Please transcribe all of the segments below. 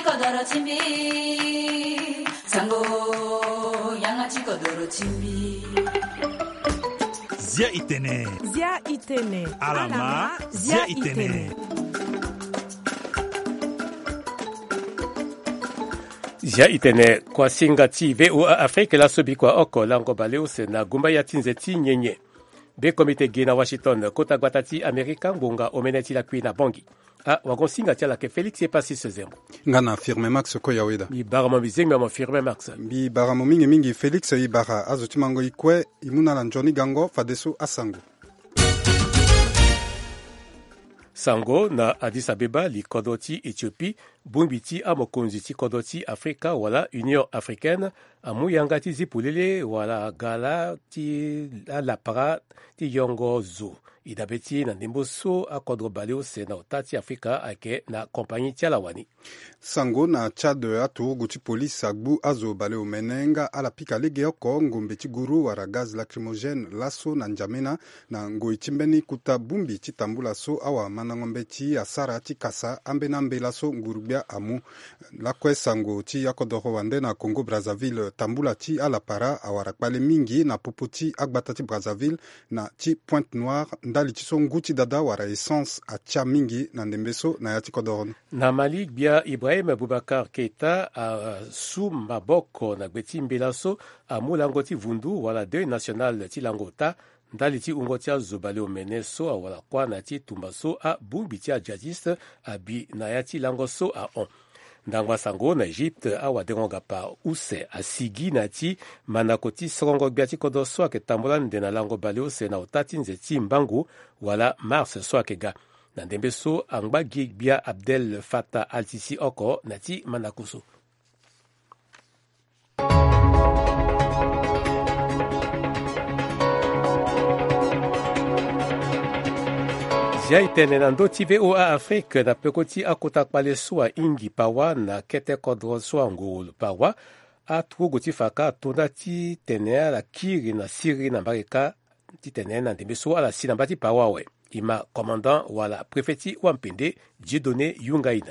kodoro chimbi sango yangachi kodoro chimbi Zia itene alama Zia itene Zia itene kwa singa ti VOA Afrique la sobi kwa oko lango baleo se na gumba ya tinzeti nyenye. Be komite gena Washington kota gwatati Amerika ngonga omeneti la kuina bongi. Wagon singa tia la ke Felix e pasi se zembo. Ngana firme Max ko yaweda. Bi baramo bizeng ma firme Max. Bi baramo mingi Felix ibara azotimango ikwe imuna la njoni gango fadeso asango. Sango na Addis Abeba li kodoti Ethiopie, bumbiti amokonzi ti kodoti Afrika wala Union Africaine, amuyanga ti zipulele wala gala ti la para ti yongo zo. Idabeti na ndimboso a kodro baleo se na otati Afrika ake na kompanyi ti alawani. Sango na Chad atu guti polisi agbu azo baleo menenga ala pika lege oko ngombe ti guru wara gaz lacrymogène laso na njamena na ngoi timbeni kuta bumbi ti tambula so awa mana ngombe ti asara ti kasa ambe na mbe laso ngurubia amu. Lakwe sango ti akodoro wande na Congo Brazzaville tambula ti ala para awara kpale mingi na popo ti agbata ti Brazzaville na ti Pointe Noire ndali ti so nguti dada wara essence atia mingi na ndembeso na yati kodoro. Na Mali bia Ibrahim Boubacar Keita a su maboko na gbeti mbelaso a mulango ti vundu wala deuil national ti langota ndali ti ungo ti azobale omene so a wala kwa na ti tumba so a bumbi ti adjadiste a bi na ya ti lango so a on. Ndangwa sango na Egypte awa dengonga pa use asigi na ti manako ti sorongo gbia ti kodo so ake tambola nde na lango baleo se na otati nze ti mbangu wala mars so ake ga. Na ndembe so angbagi gbia Abdel Fattah al-Sisi oko na ti manako so. Zia itene na ndo ti VOA Afrique na peko ti akota kpale so a ingi pawa na kete kodro so a ngolo pawa a tugo ti faka tonda ti tene ala kiri na siri na mbareka ti tene na ndembe so ala si na mbati pawa we. Ima commandant wala prefeti wampende Dieudonné Yungaina.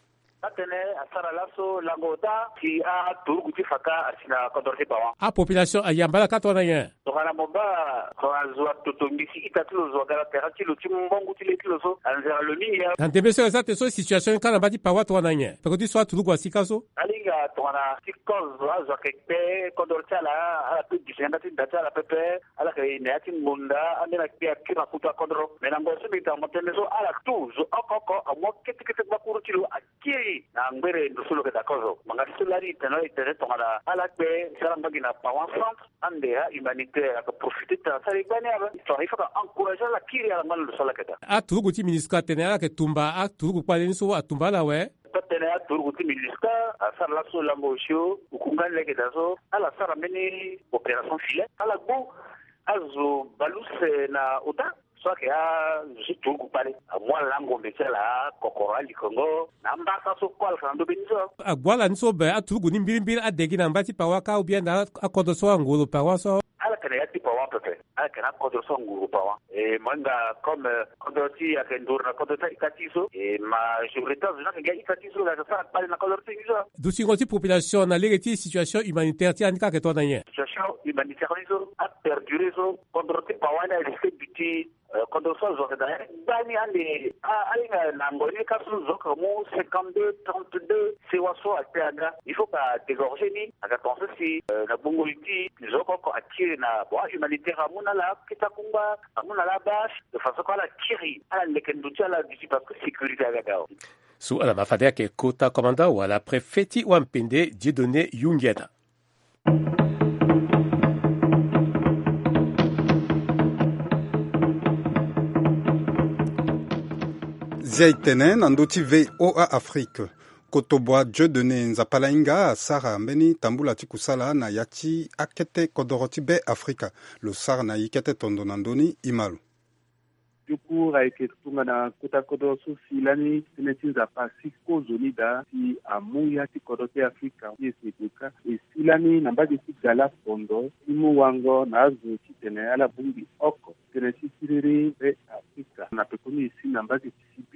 Atene asara laso langota ti a turgu ti faka asina kodorte pawa. A population a yambala katona yen. Tokana moba kwa zwa totombisi itatulo zwa gara terati lo ti mbongu ti letilo so anzera lo mingi ya. Na ndembe so exacte so situation kana mbati pawa tona yen. Peko ti so turgu asika so. Alinga tokana ti kozo azwa kekpe kodorte ala pe disenda ti data ala pepe ala ke ne ati munda andena pia kira kuta kodro. Menango so bita motene so ala tu zo okoko amo kete bakuru ti lo akiri na ngwere ndusulo ke dakozo mangasulari teno itere tongala alakbe salambagi na pawan centre ande ha humanitaire ka profiter ta sari bani aba to ifaka encourager la kiri ala mal sala keta a turugu ti ministre tene ala ke tumba a turugu kwale so a tumba la we tene a turugu ti ministre asar la so lambo show ukungan leke daso ala sara meni opération filet ala gbo azu baluse na uta so ke a jitu pale amwa lango mbetela kokora likongo na mbasa so kwal fando beniso agwala nso be atugu ni mbiri adegi na mbati pawaka ubia na akodo so ngolo pawaso ala kana yati pawa pepe ala kana kodo so ngolo pawa manga comme kodoti akendur na kodota ikatiso majorité zona ke ikatiso la sa pale na kodoti iso dusi ngoti population na legati situation humanitaire ti anika ke to na yen situation humanitaire iso a perdurer so kodoti pawa na risque biti kodorso zoka da bani ande alinga na ngoni kasu zoka mu 52 32 c'est waso ataga il faut pas dégorger ni aka penser si na bongoliti zoko ko atire na bo humanitaire amuna la kitakumba amuna la bâche de façon qu'on la tire ala lekenduti ala d'ici parce que sécurité aga dao su ala mafadea ke kota commandant wala prefeti wampende Dieudonné Yungaina. Zia itene na ndo ti VOA Afrique. Kotobwa Dieudonné Nzapalainga sara mbeni tambula ti kusala na yati akete kodoro ti be Afrika. Lo sara na yikete tondo na ndoni imalu. Juku raike tunga na kota kodoro so silani teneti nzapa siko zoni da ti amuya ti kodoro ti Afrika. Yesi kuka silani na mbadi ti gala fondo imu wango na azu ti tene ala bumbi oko. Teneti siriri be Afrika. Na pekoni isi na mbadi ti sibi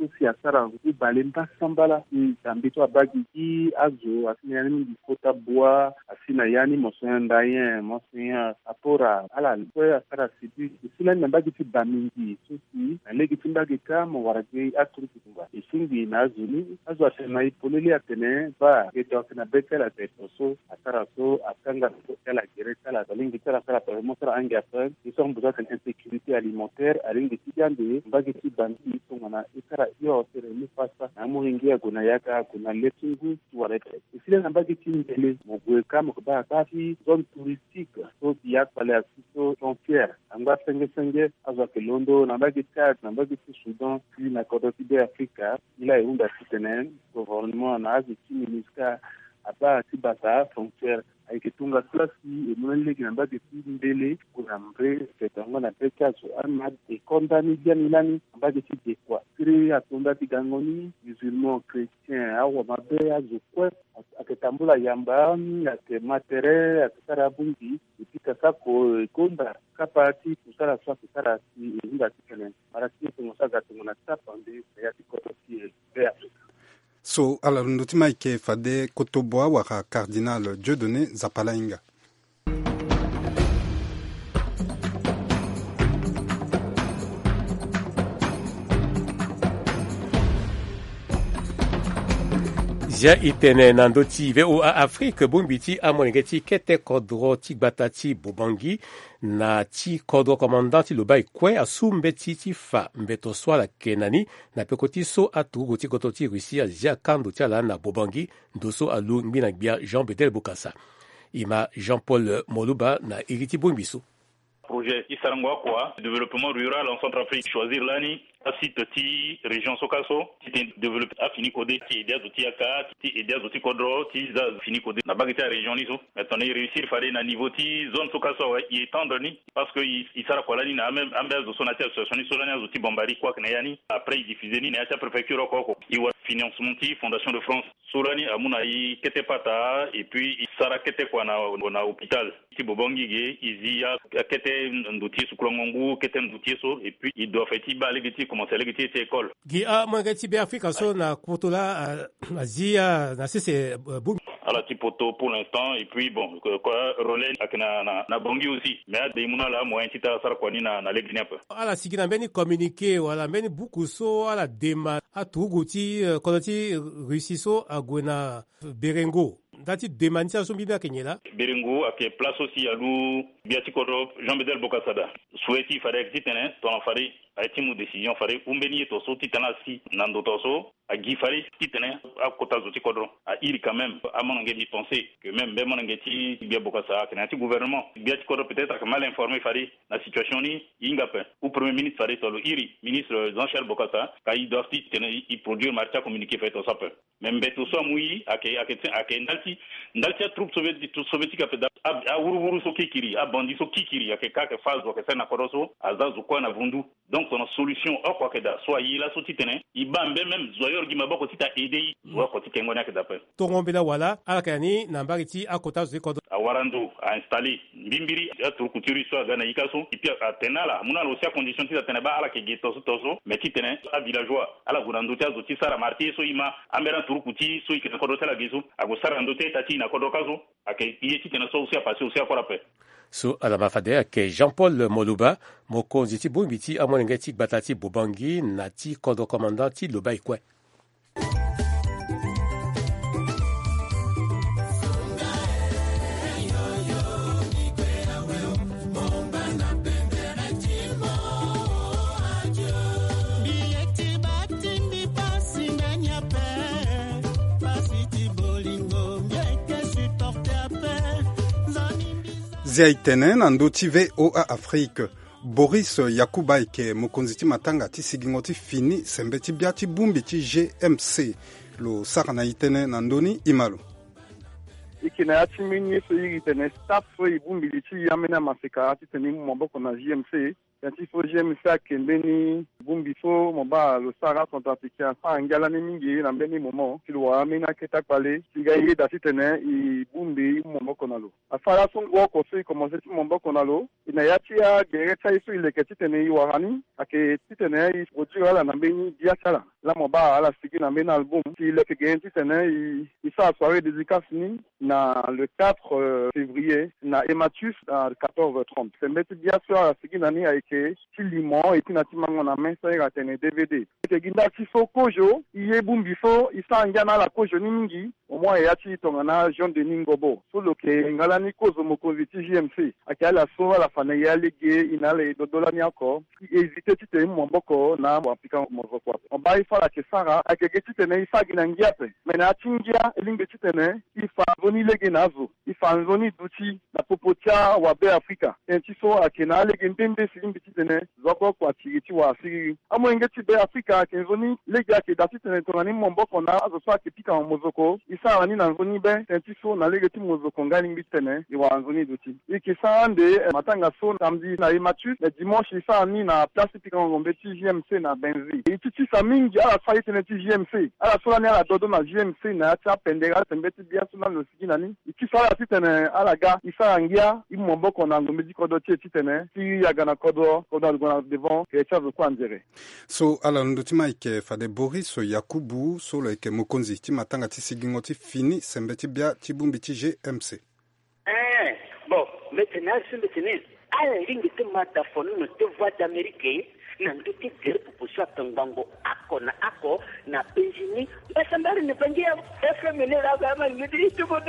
si asara balemba sambala tambito abagi ki azo asina yani bifota bois asina yani mosendayen mosen apora ala kwa asara sibi sila nambagi ti bamingi sosi alegi timbagi kama warage aturu kutumba isingi na azuni azo asena ipolele atene ba edokina bekela teso asara so akanga kala gerekala balingi kala kala mosara angafa ils ont besoin d'une insécurité alimentaire alingi tiande mbagi ti bandi tongana ikara yo tere ni pasta amuringi agona yaka kuna letungu tuarete isile nambagi ti mbele mogweka mokba kafi zone touristique so biak pale asiso frontière anga senge azo kelondo nambagi Tchad nambagi ti Soudan puis na kodoti de Afrika ila eunda titenen gouvernement na aziti ministère aba tibata frontière aikitunga klasi emoneleki nambagi ti mbele kuna mbre fetango na pekazo ama de condamné bien ilani nambagi ti de quoi kiri atonda ti gangoni musulman chrétien awa mabe azokwe aketambula yamba ake matere akisara bungi ipika sako konda kapati kusara swa kusara si inga tikene marasi tungosaga tungona tapande ya tikoti ya so ala ndutima ike fade kotoboa waka cardinal Dieudonné Zapalainga. Zia itene nando ti VOA Afrique bumbiti amonenge ti kete kodro ti gbata ti Bobangi na ti kodro commandant ti lobai kwe asu mbeti ti fa mbeto swala kenani na peko ti so atugu ti koto ti Russia zia kando ti ala na Bobangi ndoso alu mbina gbia Jean Bedel Bokassa. Ima Jean-Paul Moluba na iriti bumbiso. Projet Isarangwa quoi, développement rural en Centrafrique, choisir l'année, à site ti région Sokaso, ti développer à fini codé, ti aider à aka, ti aider à kodro, ti za fini codé. Na bagité à région niso, maintenant réussir faire na niveau ti zone Sokaso il étendre ni parce que il sera quoi là ni na même ambez son association ni solania zoti bombari quoi que yani après il diffuser ni na préfecture quoi. Il va financement ti fondation de France. Solani amuna i kete pata et puis il sera kete quoi na hôpital. Ti Bobangi ge izia kete ndutie sukulongongu kete ndutie so et puis il doit faire ti balegeti commencer legeti ti école. Gi a mangeti be Afrika so na kotola azia na sese bu ala ti poto pour l'instant et puis bon quoi relais na Bongi aussi mais de muna la moyen ti ta sara kwani na legni un peu. Ala sigina mbeni communiquer wala mbeni buku so ala dema atugu ti koloti Rusiso agwena Berengo. Dati demantia so bibia kenyela Berengo ake place aussi alu biati kodro Jean Bedel Bokassada souhaiti fare exitene ton fare aiti mu décision fare umbeni to so titana si nando to so a gi fare titene a kota zo ti kodro a iri quand même a monange di penser que même be monange ti bia Bokassa que nati gouvernement biati kodro peut-être que mal informé fare la situation ni ingape ou premier ministre fare to iri ministre Jean-Charles Bokassa ka il doit titene il produire marcha communiquer fait to ça peut même beto so mui ake ndalti troupe soviétique a wuru so kikiri a bandi so kikiri ake kake fazo ke sana koroso azazu kwa na vundu donc son solution o kwa keda soit yila so titene ibambe même zoyor gi maboko tita aider zo ko titengo na keda pe to ngombela wala alakani na mbagiti akota zo ko a warando a installer mbimbiri a turkutiri so gana ikaso et puis a tenala muna lo sia condition tita tenaba ala ke geto so mais titene a villageois ala gurando ta zo ti sara marti so ima ambera turkuti so ikene ko do tela gisu ago sara ndote tati na kodokazo ake yeti tena so usia passer usia kwa rape so ala mafade ke Jean-Paul Moluba moko ziti bumbiti amonengeti batati Bobangi nati kodo commandant ti lobai kwe. Zia itene na ndo ti VOA Afrique. Boris Yakuba ike mokonzi ti matanga ti sigingo ti fini sembe ti bia ti bumbi ti GMC lo sara na itene na ndoni imalo. Iki na yati minye so yiri tene staff so ibumbi ti yamena maseka ati tene maboko na GMC. Yanti fo GMC akembeni bumbifo moba lo Sahara centrafricain fa ngala ni mingi na mbeni momo kilwa mina keta pale sigaye da sitene i bumbi momo konalo afara songo ko se commencer momo konalo ina yatia gereta isu ile ketene i warani ake titene i produire la na mbeni diakala la moba ala sigi na mbeni album si le ke gen titene i sa soirée dédicace ni na le 4 février na Emmatus à 14h30 c'est mettre bien sûr ala sigi nani aike limon et puis na timango na mensa ya tene DVD te ginda tiso kojo iye bumbifo isanga na la kojo ningi au moins ya ti tongana Jean de Ningobo solo ke ngala ni kozo mokozi ti JMC akala so la fana ya lege inale dodola ni encore hésiter ti te mboko na apika mozoko on ba ifa la ke sara akege ti tene ifa ginangia pe mena tingia elinge ti tene ifa voni lege nazo ifa voni duti na popotia wa be Afrika entiso akena lege mbembe silimbi ti tene zoko kwa tigiti wa siri amo ingeti be Afrika kenzoni lege ake dati tene tonani mboko na azo so ake pika mozoko isa wani na nzoni be entiso na lege ti mozoko ngali mbi tene iwa nzoni duti iki sande matanga so samedi na Emmatus le dimanche isa ni na place pika ngombe ti JMC na Benzi ititi sa mingi ala fa tene ti JMC ala so ni ala dodo na JMC na ta pendera tembeti bia so na no sigi nani iki sa ala tene ala ga isa ngia mboko na ngombe di kodo ti tene ti ya gana kodo devant que ça veut quoi dire so ala ndotima ike fade Boris Yakubu solo ike mokonzi ti matanga ti sigingo ti fini sembeti bia ti bumbi ti GMC bon maintenant c'est maintenant ala lingi te mata fonu no te voix d'Amérique na nduti tere pupusa tangango ako na penjini basambari ne pangia FM ne la gama ngidi tu bodo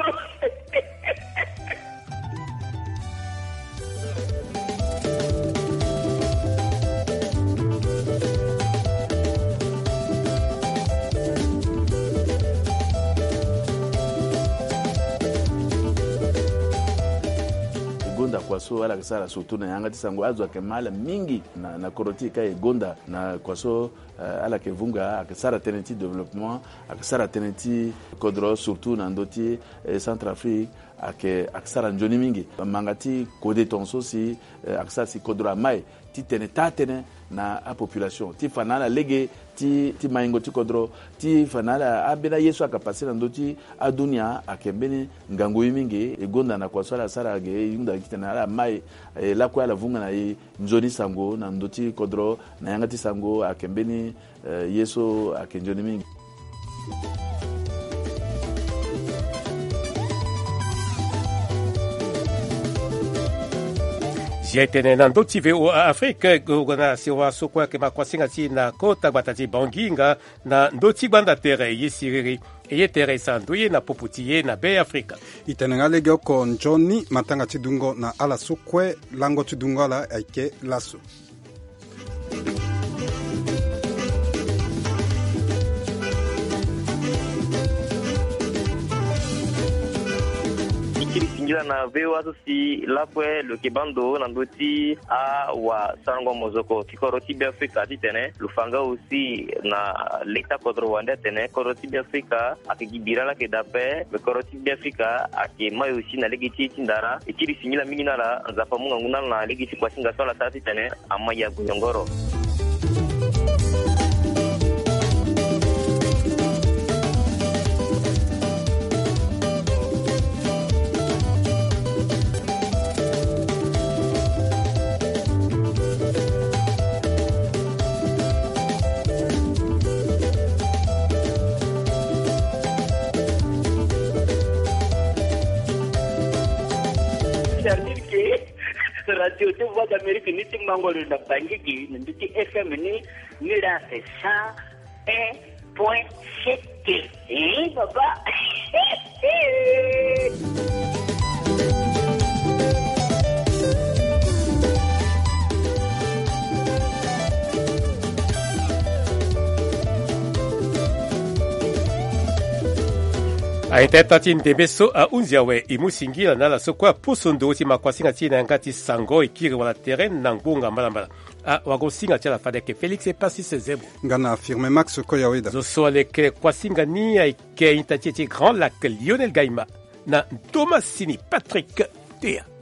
gonda kwa so ala kasara surtout na yanga tisango azwa kemala mingi na koroti kai gonda na kwa so ala kevunga akasara tenenti développement akasara tenenti kodro surtout na ndoti Centrafrique akasara njoni mingi mangati kode tonso si akasara si kodro mai ti tene tatene na a population ti fanala lege ti maingo ti kodro ti fanala abena yesu akapasina ndoti adunia akembeni ngango mingi egonda na kwa sala sara ge yunda kitana ala mai la kwa la vunga na njoni sango na ndoti kodro na yanga ti sango akembeni yesu akenjoni mingi Tene na ndoti VOA Afrique gona siwa sokwa ke makwasinga ti na kota batati banginga na ndoti banda tere yisiriri eye tere sanduye na poputi na be Afrika itenenga lege oko njoni matanga ti dungo na ala sokwe lango ti dungo ala aike laso Sinjila na vewa si lapwe lo kebando na ndoti a wa sango mozoko tikoroti bi Afrika titene lufanga aussi na leta kodro wande tene koroti bi Afrika akigibira la kedape koroti bi Afrika akema aussi na legiti tindara ikiri sinjila mingi nala nzapa munga nguna na legiti kwa singa sola tati tene amaya kunyongoro radio te voix d'Amérique ni ti mangolo na bangiki ni ti FM ni la c'est 101.7 papa aiteta ti ndembe so aunzi awe i mu singira na ala so kue apusundu ti makuasinga ti na yanga ti sango e kiri wala terrain na ngbunga mbalambala wagosinga ti ala fade yeke Félix e pasi se zebo nga na affirme Max koya weda zo so aleke kuasinga ni ayeke hinta ti Grand Lac Lionel Gaima na Thomas Sini Patrick Tea